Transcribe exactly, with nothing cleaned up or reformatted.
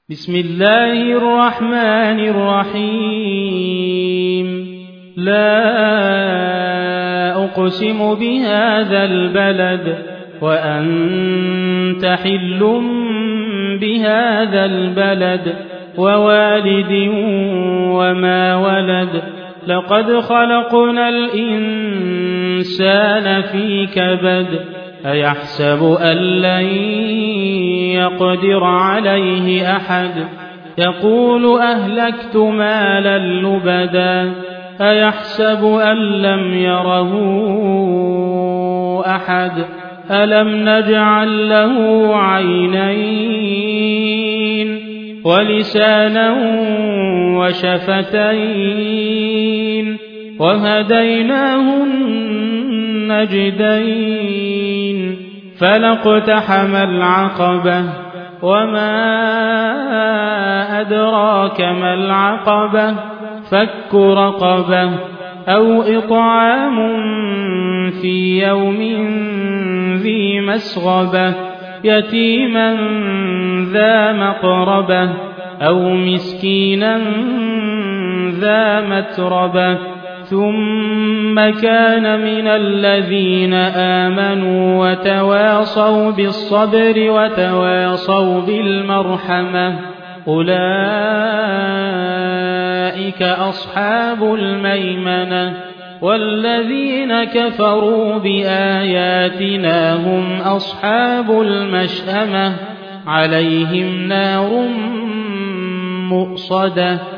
بسم الله الرحمن الرحيم لا أقسم بهذا البلد وأنت حل بهذا البلد ووالد وما ولد لقد خلقنا الإنسان في كبد أيحسب أن لن يقدر عليه أحد يقول أهلكت مالا لبدا أيحسب أن لم يره أحد ألم نجعل له عينين ولسانا وشفتين وهديناه النجدين فلاقتحم العقبة وما أدراك ما العقبة فك رقبة أو إطعام في يوم ذي مسغبة يتيما ذا مقربة أو مسكينا ذا متربة ثم كان من الذين آمنوا وتواصوا بالصبر وتواصوا بالمرحمة أولئك أصحاب الميمنة والذين كفروا بآياتنا هم أصحاب المشأمة عليهم نار مؤصدة